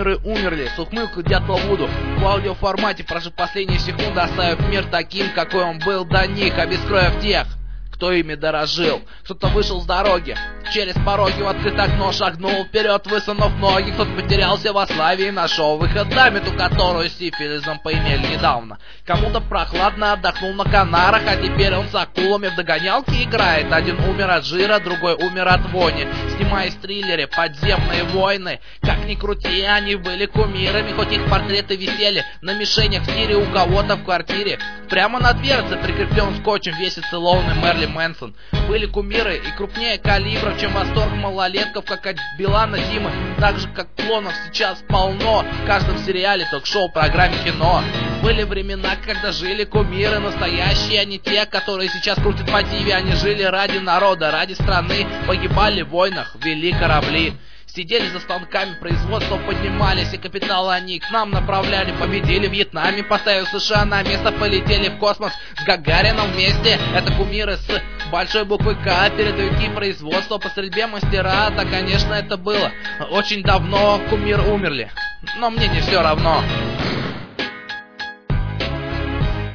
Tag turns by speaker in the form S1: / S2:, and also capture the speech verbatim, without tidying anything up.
S1: кумиры умерли, с ухмылкой Дятла Вуду в аудиоформате, прожив последние секунды, оставив мир таким, какой он был до них, обескровив тех, кто ими дорожил. Кто-то вышел с дороги, через пороги в открытое окно шагнул вперед, высунув ноги. Кто-то потерялся во славе и нашел выход на мету, которую сифилизом поимели недавно. Кому-то прохладно отдохнул на Канарах, а теперь он с акулами в догонялке играет. Один умер от жира, другой умер от вони, снимаясь в триллере «Подземные войны». Как ни крути, они были кумирами, хоть их портреты висели на мишенях в тире у кого-то в квартире. Прямо на дверце прикреплен скотчем весит целованный Мерли Мэнсон. Были кумиры и крупнее калибров, чем восторг малолетков, как от Билана Димы. Так же, как клонов сейчас полно в каждом сериале, ток-шоу, программе, кино. Были времена, когда жили кумиры настоящие, а не те, которые сейчас крутят по ТВ. Они жили ради народа, ради страны, погибали в войнах, вели корабли. Сидели за станками производства, поднимались, и капиталы они к нам направляли. Победили в Вьетнаме, поставив США на место, полетели в космос с Гагарином вместе. Это кумиры с большой буквы К, передовики производства по стрельбе мастера. Да, конечно, это было очень давно, кумиры умерли, но мне не все равно.